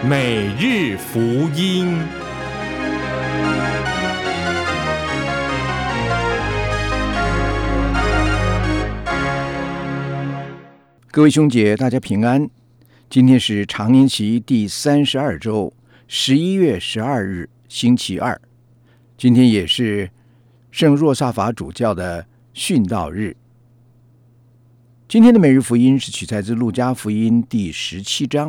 每日福音。 各位兄姐，大家平安。今天是常年期第32周11月12日，星期二。今天也是圣若萨法主教的殉道日。今天的每日福音是取材自路加福音第17章。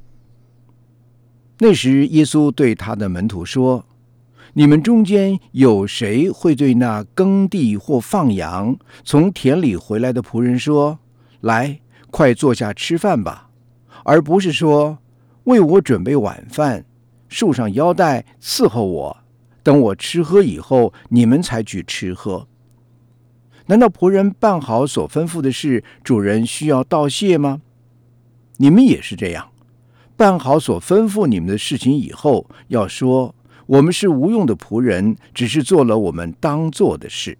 那时耶稣对他的门徒说，你们中间有谁会对那耕地或放羊从田里回来的仆人说，来，快坐下吃饭吧，而不是说，为我准备晚饭，束上腰带伺候我，等我吃喝以后，你们才去吃喝。难道仆人办好所吩咐的事，主人需要道谢吗？你们也是这样，办好所吩咐你们的事情以后，要说，我们是无用的仆人，只是做了我们当做的事。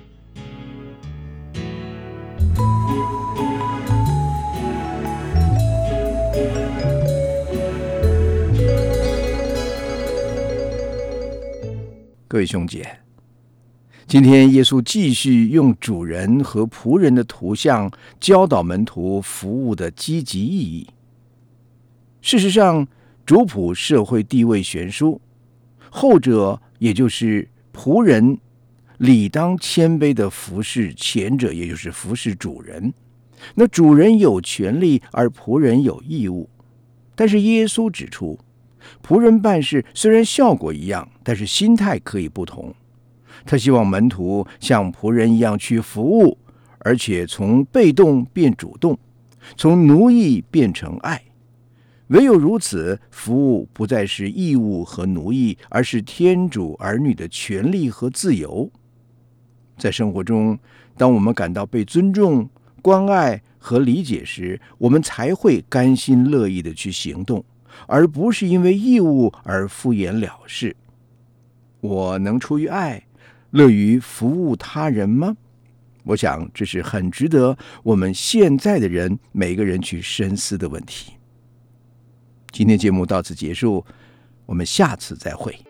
各位兄姐，今天耶稣继续用主人和仆人的图像教导门徒服务的积极意义。事实上，主仆社会地位悬殊，后者也就是仆人理当谦卑的服侍前者，也就是服侍主人。那主人有权利，而仆人有义务。但是耶稣指出，仆人办事虽然效果一样，但是心态可以不同。他希望门徒像仆人一样去服务，而且从被动变主动，从奴役变成爱。唯有如此，服务不再是义务和奴役，而是天主儿女的权利和自由。在生活中，当我们感到被尊重、关爱和理解时，我们才会甘心乐意地去行动，而不是因为义务而敷衍了事。我能出于爱，乐于服务他人吗？我想这是很值得我们现在的人每个人去深思的问题。今天节目到此结束，我们下次再会。